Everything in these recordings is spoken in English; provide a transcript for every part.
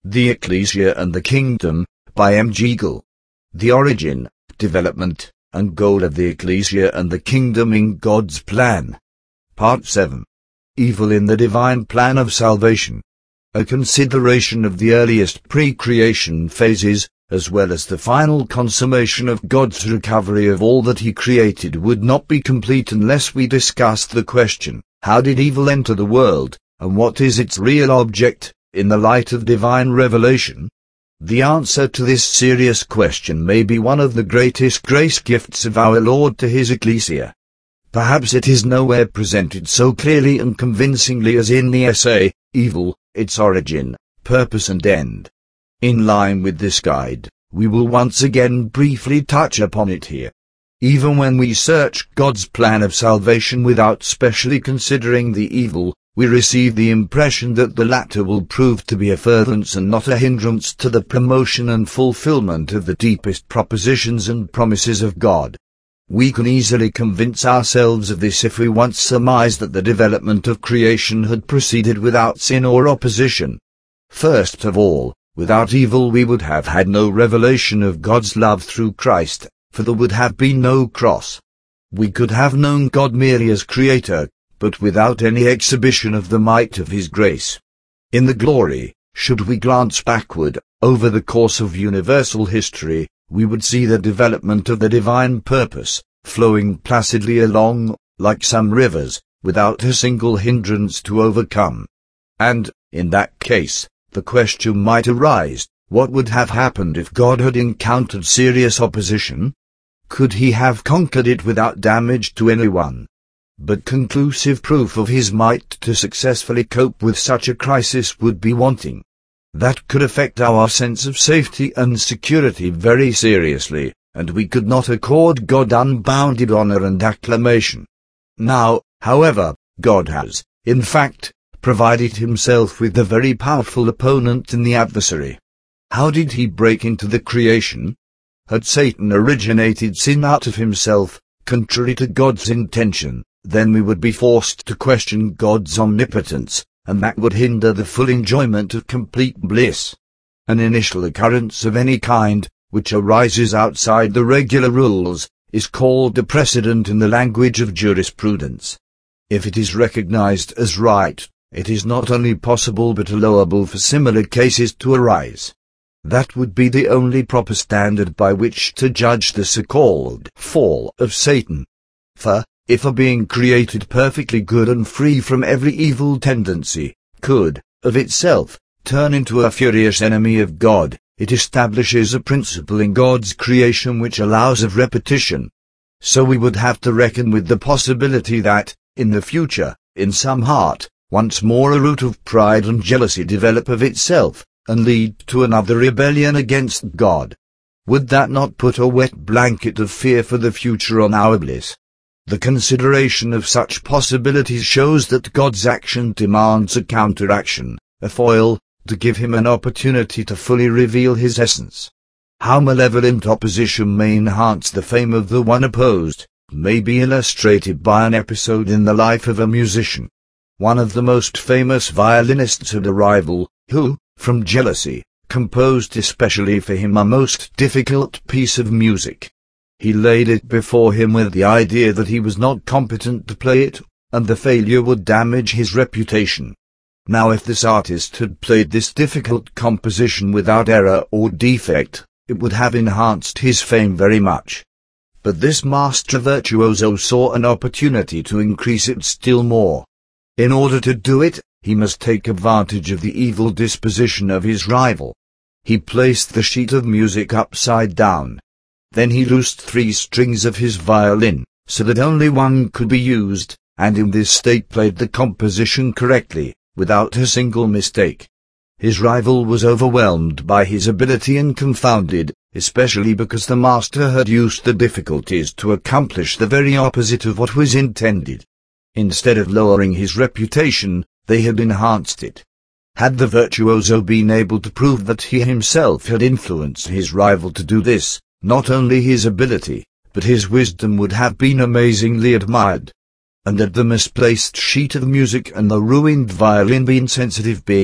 The Ecclesia and the Kingdom, by M. Jekyll. The origin, development, and goal of the Ecclesia and the Kingdom in God's plan. Part 7. Evil in the Divine Plan of Salvation. A consideration of the earliest pre-creation phases, as well as the final consummation of God's recovery of all that He created, would not be complete unless we discussed the question, how did evil enter the world, and what is its real object, in the light of divine revelation? The answer to this serious question may be one of the greatest grace gifts of our Lord to His Ecclesia. Perhaps it is nowhere presented so clearly and convincingly as in the essay, Evil, Its Origin, Purpose and End. In line with this guide, we will once again briefly touch upon it here. Even when we search God's plan of salvation without specially considering the evil, we receive the impression that the latter will prove to be a furtherance and not a hindrance to the promotion and fulfillment of the deepest propositions and promises of God. We can easily convince ourselves of this if we once surmise that the development of creation had proceeded without sin or opposition. First of all, without evil we would have had no revelation of God's love through Christ, for there would have been no cross. We could have known God merely as Creator, but without any exhibition of the might of His grace. In the glory, should we glance backward, over the course of universal history, we would see the development of the divine purpose, flowing placidly along, like some rivers, without a single hindrance to overcome. And, in that case, the question might arise, what would have happened if God had encountered serious opposition? Could He have conquered it without damage to anyone? But conclusive proof of His might to successfully cope with such a crisis would be wanting. That could affect our sense of safety and security very seriously, and we could not accord God unbounded honor and acclamation. Now, however, God has, in fact, provided Himself with a very powerful opponent in the adversary. How did He break into the creation? Had Satan originated sin out of himself, contrary to God's intention, then we would be forced to question God's omnipotence, and that would hinder the full enjoyment of complete bliss. An initial occurrence of any kind, which arises outside the regular rules, is called a precedent in the language of jurisprudence. If it is recognized as right, it is not only possible but allowable for similar cases to arise. That would be the only proper standard by which to judge the so-called fall of Satan. For, if a being created perfectly good and free from every evil tendency, could, of itself, turn into a furious enemy of God, it establishes a principle in God's creation which allows of repetition. So we would have to reckon with the possibility that, in the future, in some heart, once more a root of pride and jealousy develop of itself, and lead to another rebellion against God. Would that not put a wet blanket of fear for the future on our bliss? The consideration of such possibilities shows that God's action demands a counteraction, a foil, to give Him an opportunity to fully reveal His essence. How malevolent opposition may enhance the fame of the one opposed, may be illustrated by an episode in the life of a musician. One of the most famous violinists had a rival, who, from jealousy, composed especially for him a most difficult piece of music. He laid it before him with the idea that he was not competent to play it, and the failure would damage his reputation. Now if this artist had played this difficult composition without error or defect, it would have enhanced his fame very much. But this master virtuoso saw an opportunity to increase it still more. In order to do it, he must take advantage of the evil disposition of his rival. He placed the sheet of music upside down. Then he loosed 3 strings of his violin, so that only one could be used, and in this state played the composition correctly, without a single mistake. His rival was overwhelmed by his ability and confounded, especially because the master had used the difficulties to accomplish the very opposite of what was intended. Instead of lowering his reputation, they had enhanced it. Had the virtuoso been able to prove that he himself had influenced his rival to do this, not only his ability, but his wisdom would have been amazingly admired. And had the misplaced sheet of music and the ruined violin been sensitive beings,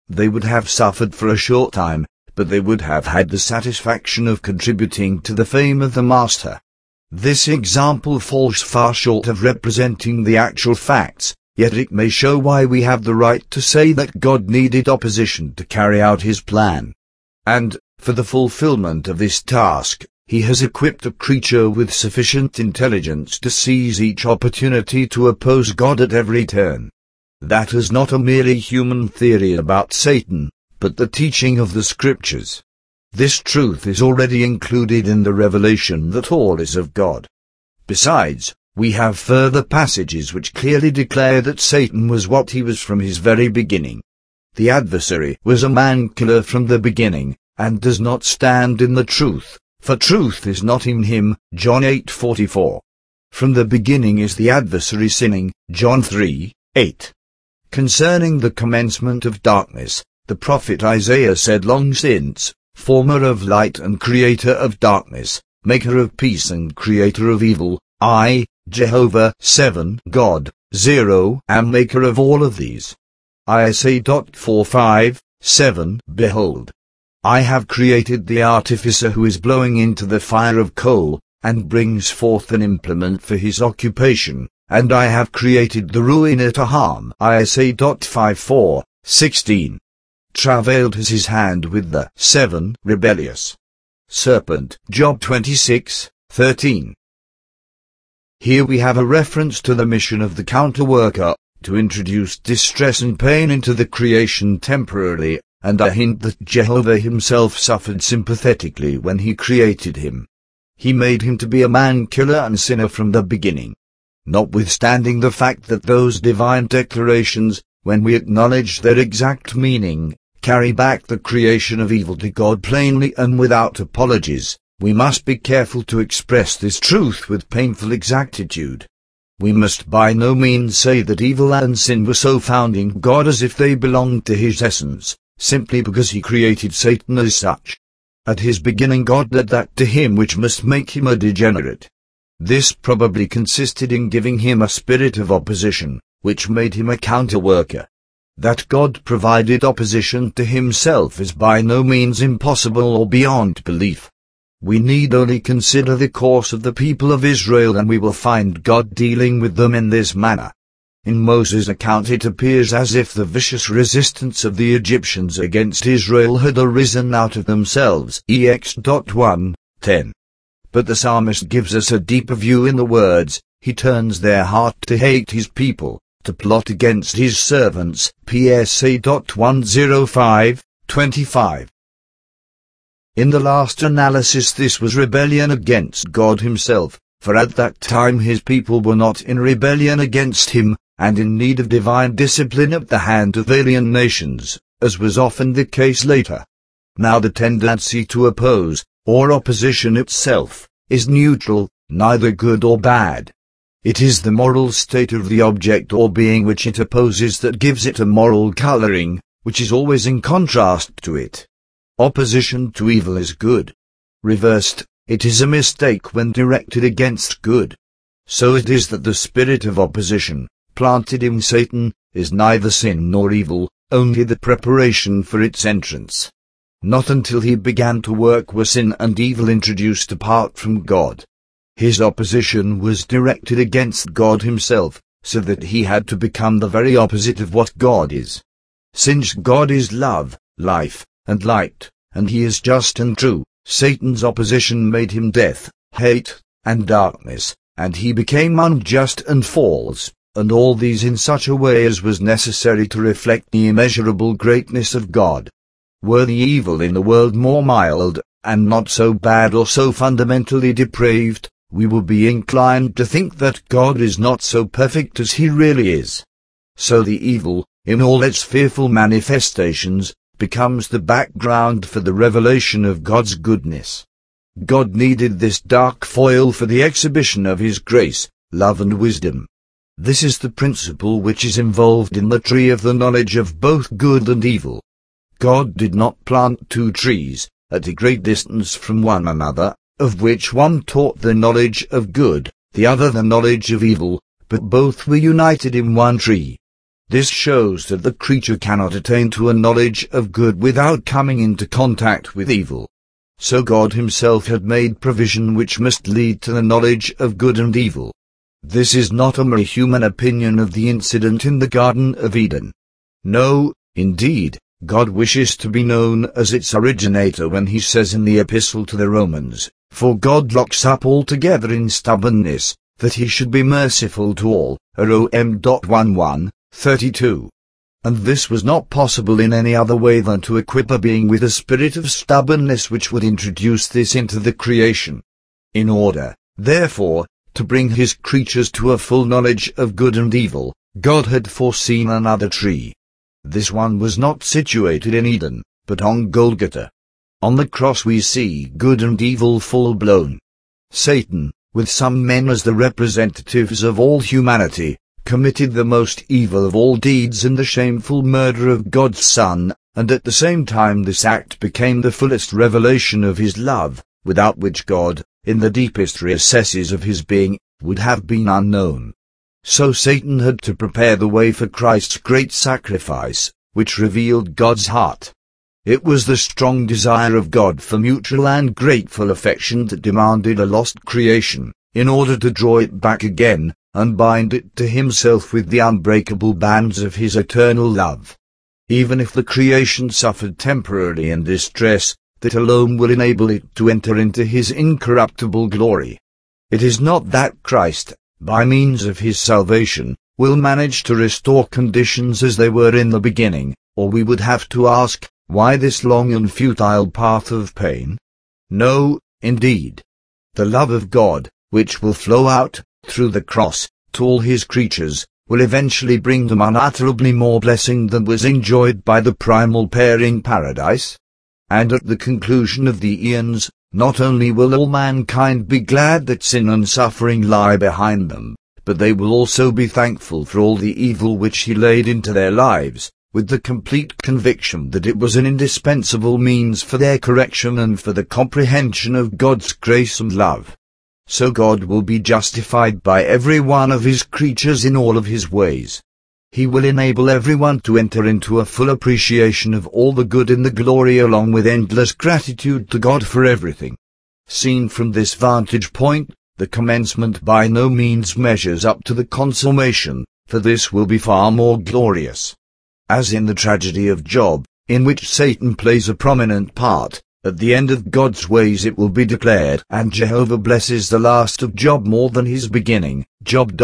They would have suffered for a short time, but they would have had the satisfaction of contributing to the fame of the Master. This example falls far short of representing the actual facts, yet it may show why we have the right to say that God needed opposition to carry out his plan. And, for the fulfillment of this task, he has equipped a creature with sufficient intelligence to seize each opportunity to oppose God at every turn. That is not a merely human theory about Satan, but the teaching of the Scriptures. This truth is already included in the revelation that all is of God. Besides, we have further passages which clearly declare that Satan was what he was from his very beginning. The adversary was a man-killer from the beginning, and does not stand in the truth, for truth is not in him, John 8:44. From the beginning is the adversary sinning, John 3:8. Concerning the commencement of darkness, the prophet Isaiah said long since, Former of light and creator of darkness, maker of peace and creator of evil, I, Jehovah 7, God, 0, am maker of all of these. Isaiah 4:5-7. Behold, I have created the artificer who is blowing into the fire of coal, and brings forth an implement for his occupation, and I have created the ruiner to harm. Isaiah 5:4-16. Travailed has his hand with the 7 rebellious serpent. Job 26:13. Here we have a reference to the mission of the counter-worker, to introduce distress and pain into the creation temporarily, and a hint that Jehovah himself suffered sympathetically when he created him. He made him to be a man-killer and sinner from the beginning. Notwithstanding the fact that those divine declarations, when we acknowledge their exact meaning, carry back the creation of evil to God plainly and without apologies, we must be careful to express this truth with painful exactitude. We must by no means say that evil and sin were so found in God as if they belonged to his essence, simply because he created Satan as such. At his beginning God did that to him which must make him a degenerate. This probably consisted in giving him a spirit of opposition, which made him a counter-worker. That God provided opposition to himself is by no means impossible or beyond belief. We need only consider the course of the people of Israel and we will find God dealing with them in this manner. In Moses' account it appears as if the vicious resistance of the Egyptians against Israel had arisen out of themselves. Ex. 1:10. But the psalmist gives us a deeper view in the words, he turns their heart to hate his people, to plot against his servants. PSA. 105:25. In the last analysis this was rebellion against God himself, for at that time his people were not in rebellion against him, and in need of divine discipline at the hand of alien nations, as was often the case later. Now the tendency to oppose, or opposition itself, is neutral, neither good or bad. It is the moral state of the object or being which it opposes that gives it a moral coloring, which is always in contrast to it. Opposition to evil is good. Reversed, it is a mistake when directed against good. So it is that the spirit of opposition, planted in Satan, is neither sin nor evil, only the preparation for its entrance. Not until he began to work were sin and evil introduced apart from God. His opposition was directed against God himself, so that he had to become the very opposite of what God is. Since God is love, life, and light, and he is just and true, Satan's opposition made him death, hate, and darkness, and he became unjust and false, and all these in such a way as was necessary to reflect the immeasurable greatness of God. Were the evil in the world more mild, and not so bad or so fundamentally depraved, we would be inclined to think that God is not so perfect as he really is. So the evil, in all its fearful manifestations, becomes the background for the revelation of God's goodness. God needed this dark foil for the exhibition of his grace, love and wisdom. This is the principle which is involved in the tree of the knowledge of both good and evil. God did not plant two trees, at a great distance from one another, of which one taught the knowledge of good, the other the knowledge of evil, but both were united in one tree. This shows that the creature cannot attain to a knowledge of good without coming into contact with evil. So God himself had made provision which must lead to the knowledge of good and evil. This is not a mere human opinion of the incident in the Garden of Eden. No, indeed, God wishes to be known as its originator when he says in the Epistle to the Romans, "For God locks up altogether in stubbornness, that he should be merciful to all." Rom. 1:32. And this was not possible in any other way than to equip a being with a spirit of stubbornness which would introduce this into the creation. In order, therefore, to bring his creatures to a full knowledge of good and evil, God had foreseen another tree. This one was not situated in Eden, but on Golgotha. On the cross we see good and evil full-blown. Satan, with some men as the representatives of all humanity, committed the most evil of all deeds in the shameful murder of God's Son, and at the same time this act became the fullest revelation of his love, without which God, in the deepest recesses of his being, would have been unknown. So Satan had to prepare the way for Christ's great sacrifice, which revealed God's heart. It was the strong desire of God for mutual and grateful affection that demanded a lost creation, in order to draw it back again, and bind it to himself with the unbreakable bands of his eternal love. Even if the creation suffered temporarily in distress, that alone will enable it to enter into his incorruptible glory. It is not that Christ, by means of his salvation, will manage to restore conditions as they were in the beginning, or we would have to ask, why this long and futile path of pain? No, indeed. The love of God, which will flow out, through the cross, to all his creatures, will eventually bring them unutterably more blessing than was enjoyed by the primal pair in paradise. And at the conclusion of the eons, not only will all mankind be glad that sin and suffering lie behind them, but they will also be thankful for all the evil which he laid into their lives, with the complete conviction that it was an indispensable means for their correction and for the comprehension of God's grace and love. So God will be justified by every one of his creatures in all of his ways. He will enable everyone to enter into a full appreciation of all the good in the glory along with endless gratitude to God for everything. Seen from this vantage point, the commencement by no means measures up to the consummation, for this will be far more glorious. As in the tragedy of Job, in which Satan plays a prominent part, at the end of God's ways it will be declared, and Jehovah blesses the last of Job more than his beginning. Job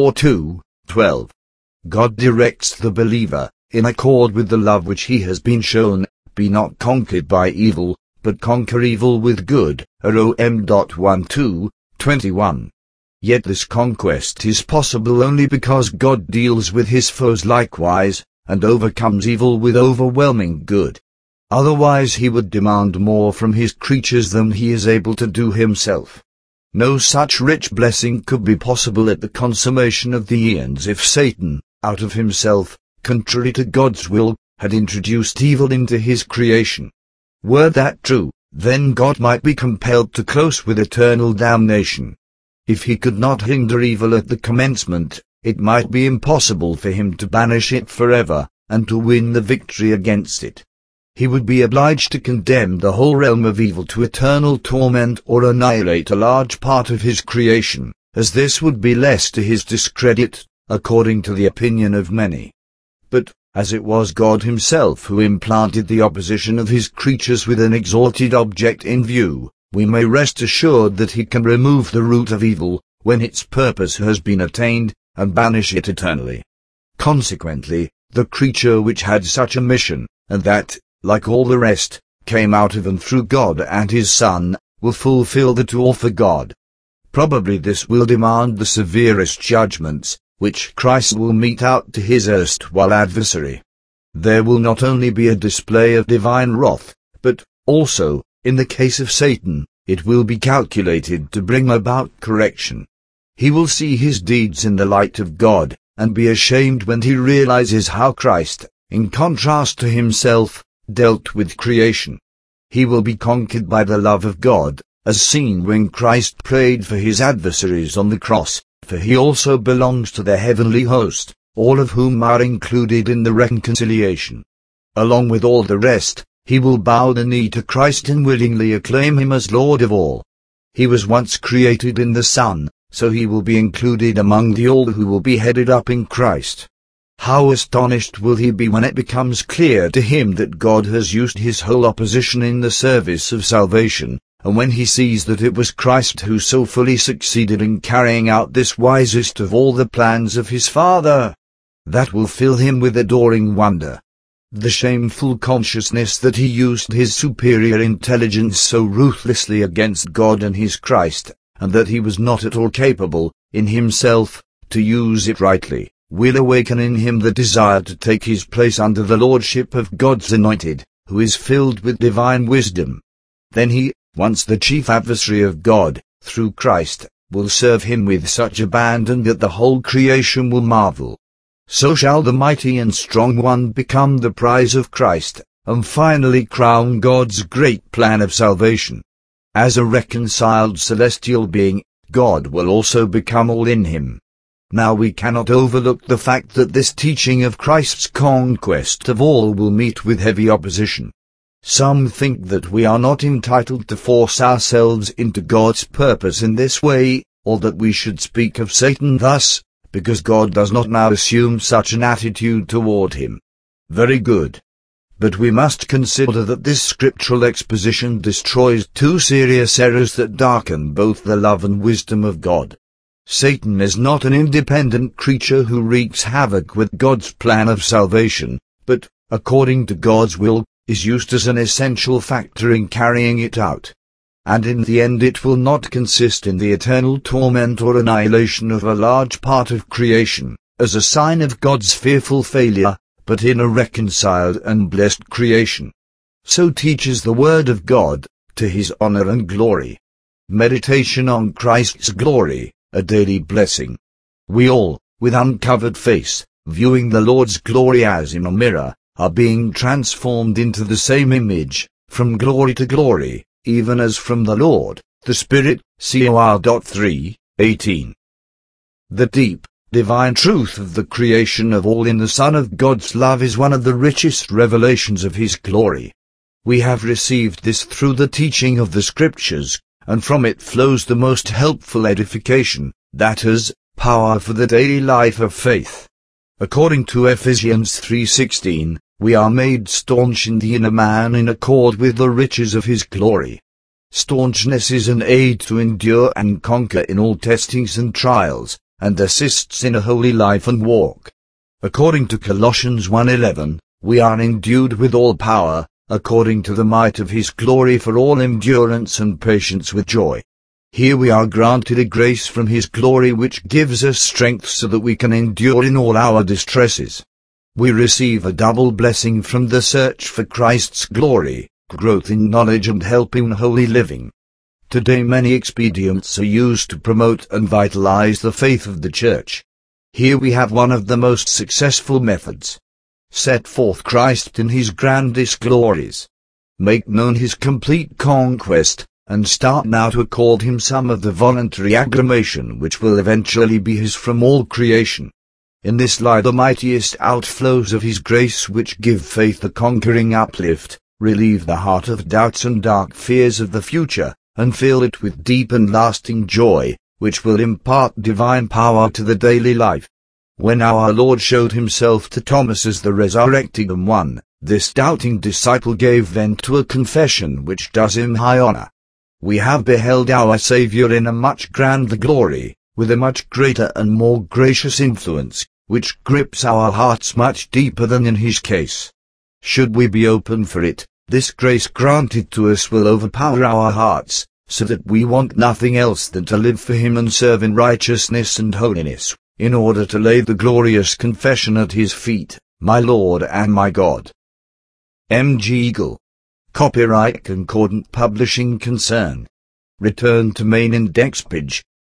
4:2-12. God directs the believer, in accord with the love which he has been shown, be not conquered by evil, but conquer evil with good. Rom. 1:2-21. Yet this conquest is possible only because God deals with his foes likewise, and overcomes evil with overwhelming good. Otherwise he would demand more from his creatures than he is able to do himself. No such rich blessing could be possible at the consummation of the eons if Satan, out of himself, contrary to God's will, had introduced evil into his creation. Were that true, then God might be compelled to close with eternal damnation. If he could not hinder evil at the commencement, it might be impossible for him to banish it forever, and to win the victory against it. He would be obliged to condemn the whole realm of evil to eternal torment or annihilate a large part of his creation, as this would be less to his discredit, according to the opinion of many. But, as it was God himself who implanted the opposition of his creatures with an exalted object in view, we may rest assured that he can remove the root of evil, when its purpose has been attained, and banish it eternally. Consequently, the creature which had such a mission, and that, like all the rest, came out of and through God and his Son, will fulfill the tool for God. Probably this will demand the severest judgments, which Christ will mete out to his erstwhile adversary. There will not only be a display of divine wrath, but, also, in the case of Satan, it will be calculated to bring about correction. He will see his deeds in the light of God, and be ashamed when he realizes how Christ, in contrast to himself, dealt with creation. He will be conquered by the love of God, as seen when Christ prayed for his adversaries on the cross, for he also belongs to the heavenly host, all of whom are included in the reconciliation. Along with all the rest, he will bow the knee to Christ and willingly acclaim him as Lord of all. He was once created in the Son, so he will be included among the all who will be headed up in Christ. How astonished will he be when it becomes clear to him that God has used his whole opposition in the service of salvation, and when he sees that it was Christ who so fully succeeded in carrying out this wisest of all the plans of his Father. That will fill him with adoring wonder. The shameful consciousness that he used his superior intelligence so ruthlessly against God and his Christ, and that he was not at all capable, in himself, to use it rightly, will awaken in him the desire to take his place under the lordship of God's anointed, who is filled with divine wisdom. Then he, once the chief adversary of God, through Christ, will serve him with such abandon that the whole creation will marvel. So shall the mighty and strong one become the prize of Christ, and finally crown God's great plan of salvation. As a reconciled celestial being, God will also become all in him. Now we cannot overlook the fact that this teaching of Christ's conquest of all will meet with heavy opposition. Some think that we are not entitled to force ourselves into God's purpose in this way, or that we should speak of Satan thus, because God does not now assume such an attitude toward him. Very good. But we must consider that this scriptural exposition destroys two serious errors that darken both the love and wisdom of God. Satan is not an independent creature who wreaks havoc with God's plan of salvation, but, according to God's will, is used as an essential factor in carrying it out. And in the end it will not consist in the eternal torment or annihilation of a large part of creation, as a sign of God's fearful failure, but in a reconciled and blessed creation. So teaches the Word of God, to his honor and glory. Meditation on Christ's glory, a daily blessing. We all, with uncovered face, viewing the Lord's glory as in a mirror, are being transformed into the same image, from glory to glory, even as from the Lord, the Spirit. Cor. 3:18. The deep, divine truth of the creation of all in the Son of God's love is one of the richest revelations of his glory. We have received this through the teaching of the Scriptures, and from it flows the most helpful edification, that is, power for the daily life of faith. According to Ephesians 3:16, we are made staunch in the inner man in accord with the riches of his glory. Staunchness is an aid to endure and conquer in all testings and trials, and assists in a holy life and walk. According to Colossians 1:11, we are endued with all power, according to the might of his glory for all endurance and patience with joy. Here we are granted a grace from his glory which gives us strength so that we can endure in all our distresses. We receive a double blessing from the search for Christ's glory, growth in knowledge and help in holy living. Today many expedients are used to promote and vitalize the faith of the Church. Here we have one of the most successful methods. Set forth Christ in his grandest glories. Make known his complete conquest, and start now to accord him some of the voluntary acclamation which will eventually be his from all creation. In this lie the mightiest outflows of his grace which give faith a conquering uplift, relieve the heart of doubts and dark fears of the future, and fill it with deep and lasting joy, which will impart divine power to the daily life. When our Lord showed himself to Thomas as the resurrected one, this doubting disciple gave vent to a confession which does him high honor. We have beheld our Savior in a much grander glory, with a much greater and more gracious influence, which grips our hearts much deeper than in his case. Should we be open for it, this grace granted to us will overpower our hearts, so that we want nothing else than to live for him and serve in righteousness and holiness, in order to lay the glorious confession at his feet, my Lord and my God. M. G. Eagle. Copyright Concordant Publishing Concern. Return to main index page.